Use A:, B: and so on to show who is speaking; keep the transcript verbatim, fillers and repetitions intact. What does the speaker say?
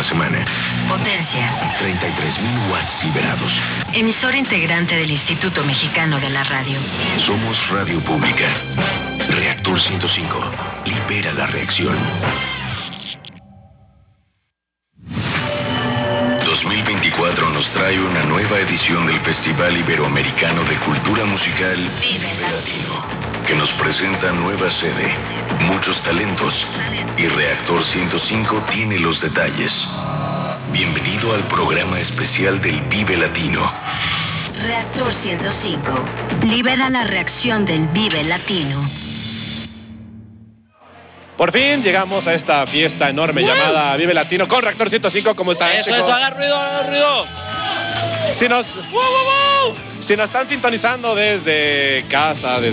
A: semana.
B: Potencia.
A: treinta y tres mil watts liberados.
B: Emisora integrante del Instituto Mexicano de la Radio.
A: Somos radio pública. Reactor ciento cinco. Libera la reacción. dos mil veinticuatro nos trae una nueva edición del Festival Iberoamericano de Cultura Musical Vive Latino, que nos presenta nueva sede, muchos talentos, y Reactor ciento cinco tiene los detalles. Bienvenido al programa especial del Vive Latino.
B: Reactor ciento cinco. Libera la reacción del Vive Latino.
C: Por fin llegamos a esta fiesta enorme ¡Wow! Llamada Vive Latino con Reactor ciento cinco. ¿Cómo están,
D: Eso,
C: chicos?
D: eso, haga ruido, haga ruido.
C: Si nos,
D: ¡Wow, wow, wow!
C: si nos están sintonizando desde casa, desde